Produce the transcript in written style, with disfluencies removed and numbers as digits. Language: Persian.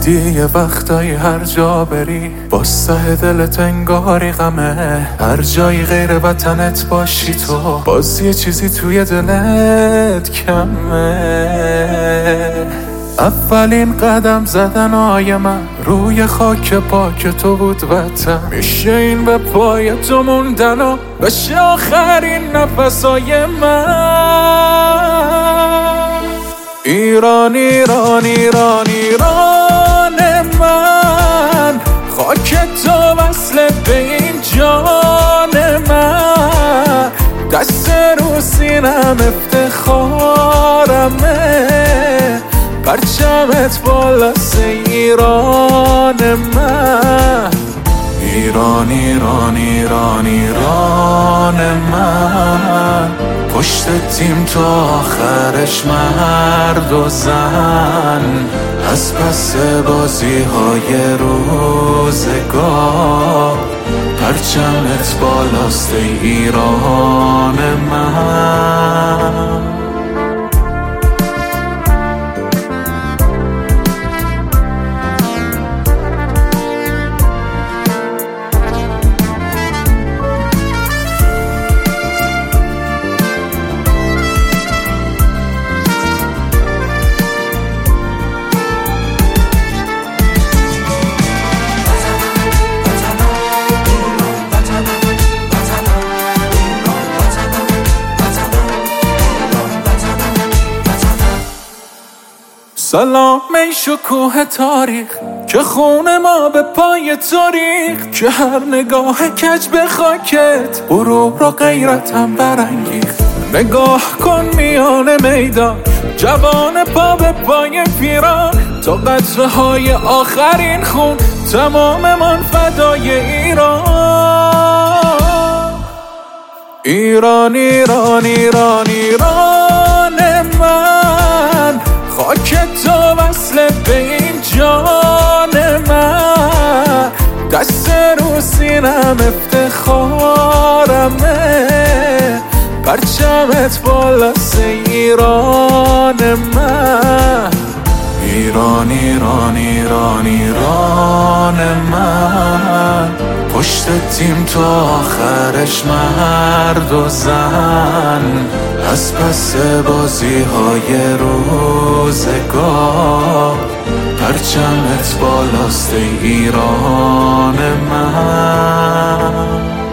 دیدی یه وقتایی هر جا بری باز ته دلت انگاری غمه، هر جایی غیر وطنت باشی تو باز یه چیزی توی دلت کمه. اولین قدم زدنای من روی خاک پاک تو بود وطن، میشه این به پای تو موندن و بشه آخرین نفسای من. ایران ایران ایران ایران من، خاک تو وصل به این جان من، دست رو سینم افتخارمه، پرچمت بالاست ایران من. ایران ایران ایران ایران من، پشت تیم تا آخرش مرد و زن، از پس بازی های روزگار، پرچمت بالاست ایران من. سلام ای شکوه تاریخ که خون ما به پای تاریخ، که هر نگاه کج به خاکت غرور و غیرتم برانگیخت. نگاه کن میان میدان جوان پا به پای پیران، تا قطره های آخرین خون تمام من فدای ایران. ایران ایران ایران ایران من، خاک تو وصل به این جان من، دست رو سینم افتخارمه، پرچمت بالاست ایران من. ایران ایران ایران ایران من، پشت تیم تا آخرش مرد و زن، از پس بازی های روزگار، پرچمت بالاست ایران من.